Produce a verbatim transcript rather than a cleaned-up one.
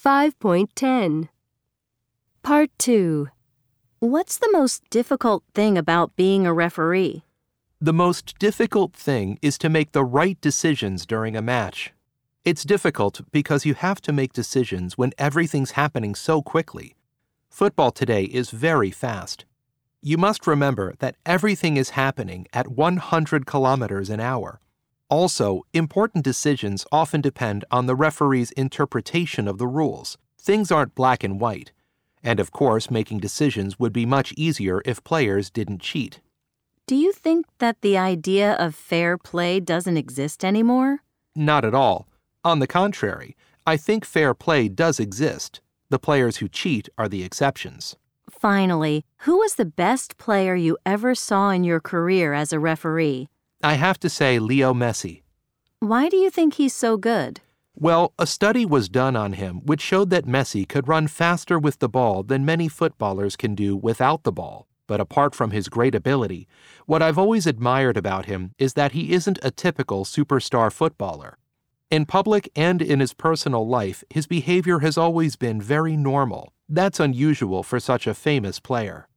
five point ten. Part two. What's the most difficult thing about being a referee? The most difficult thing is to make the right decisions during a match. It's difficult because you have to make decisions when everything's happening so quickly. Football today is very fast. You must remember that everything is happening at one hundred kilometers an hour. Also, important decisions often depend on the referee's interpretation of the rules. Things aren't black and white. And of course, making decisions would be much easier if players didn't cheat. Do you think that the idea of fair play doesn't exist anymore? Not at all. On the contrary, I think fair play does exist. The players who cheat are the exceptions. Finally, who was the best player you ever saw in your career as a referee? I have to say Leo Messi. Why do you think he's so good? Well, a study was done on him which showed that Messi could run faster with the ball than many footballers can do without the ball. But apart from his great ability, what I've always admired about him is that he isn't a typical superstar footballer. In public and in his personal life, his behavior has always been very normal. That's unusual for such a famous player.